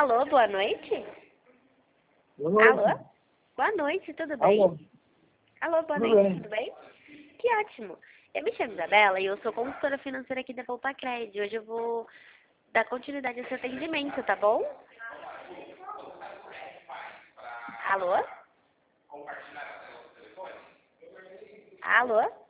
Alô, boa noite? Boa noite. Alô? Boa noite, tudo bem? Alô. Alô, boa Tudo noite, bem. tudo bem? Que ótimo. Eu me chamo Isabela e eu sou consultora financeira aqui da Volpacred. Hoje eu vou dar continuidade ao seu atendimento, tá bom? Alô? Alô?